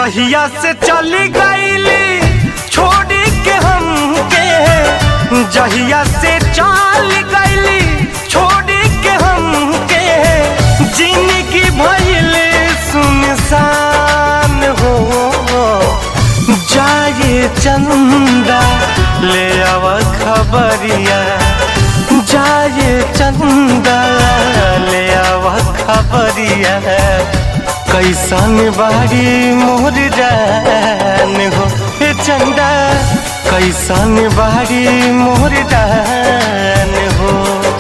जहिया से चली गईली छोड़ी के हमके, जहिया से चल गईली छोड़ी के हमके, जिंदगी भइल सुनसान हो। जाए चंदा ले आव खबरिया, जाए चंदा ले आव खबरिया, कैसन बारी मोर जान हो। हे चंदा कैसन बारी मोर जान हो।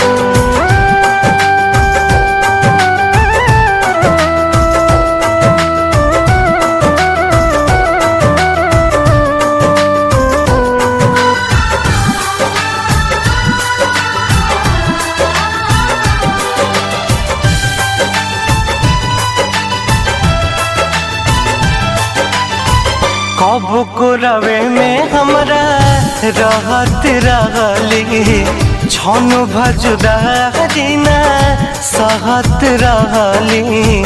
कब को रवे में हमरा रहत रहली, छन भजुदा दिना सहत रहली।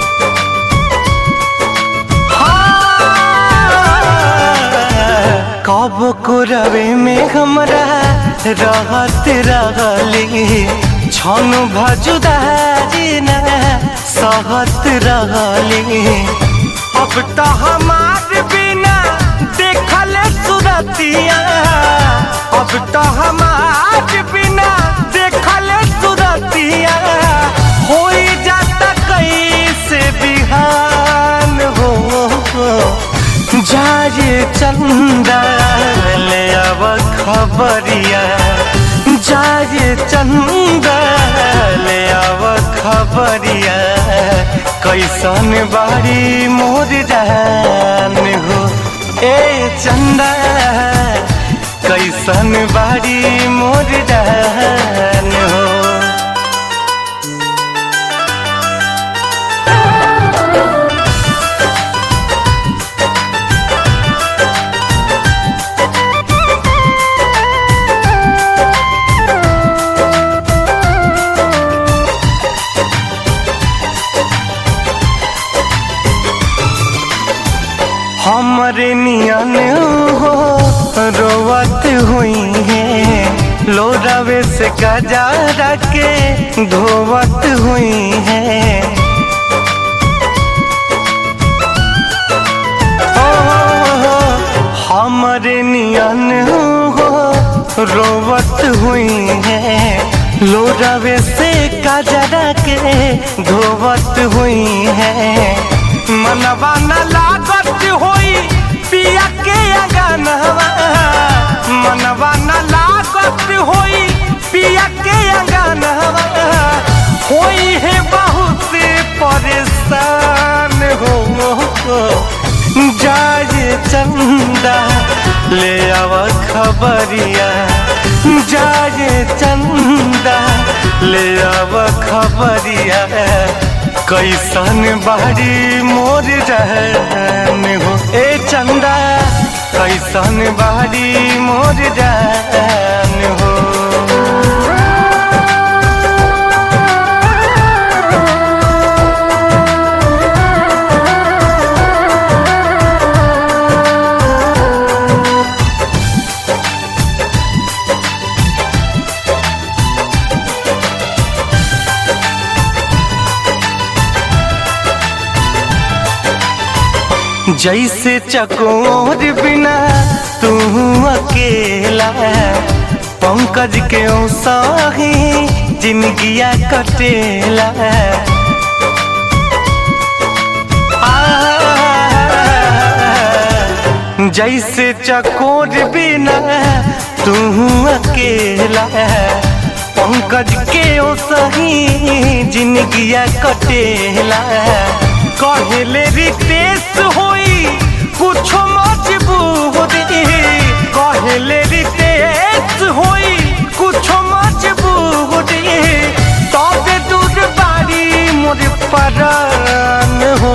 कब को रवे में हमरा रहत रहली, छन भजुदा दिना सहत रहली। अब तो हमार बिना देखल सुरतिया, अब तो हमार बिना देखल सुरतिया, हो जाता कैसे बिहान हो। जाए चंदा ले आव खबरिया, जाए चंदा ले आव खबरिया, कैसन बारी मोर जान हो। ए चंदा कैसन बारी मोर जान हो। हमरे नियन हो रोवत हुई है, लोरावे से गजारा के धोवत हुई है। हमरे नियन हो रोवत हुई है, लोरावे से गजारा के धोवत हुई है। मनवा न लागत होई पिया के अंगनवा, मनवा न लागत होई पिया के अंगनवा, होई है बहुत परेशान हो। जाए चंदा ले आव खबरिया, जाए चंदा ले आव खबरिया, कैसन बारी मोर जान हो। ए चंदा कैसन बारी मोर जान हो। जैसे चकोर बिना तू अकेला, पंकज के साही जिंदगिया कटेला। जैसे चकोर बिना तू अकेला, पंकज के साही जिंदगिया कटेला। कहले रितेश होई कुछ मजबूरी, कहले रितेश होई कुछ मजबूरी, तबे दूर बारी मोर परान हो।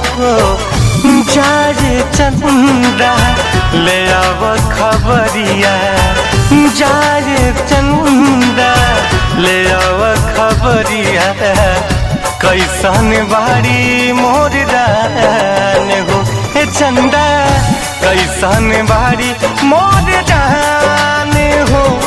जाए चंदा ले आव खबरिया, जाए चंदा ले आव खबरिया, कैसन बारी मोर जान हो। चंदा कैसन बारी मोर जान हो।